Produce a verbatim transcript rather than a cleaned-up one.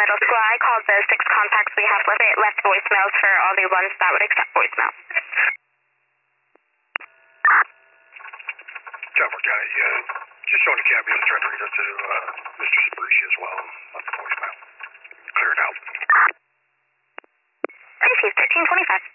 middle school. I called the six contacts we have with it, left voicemails for all the ones that would accept voicemail. California County, uh, just showing the cab, trying to reach out to uh, Mister Sabrici as well. Left the voicemail. Clear it out. Received thirteen twenty-five.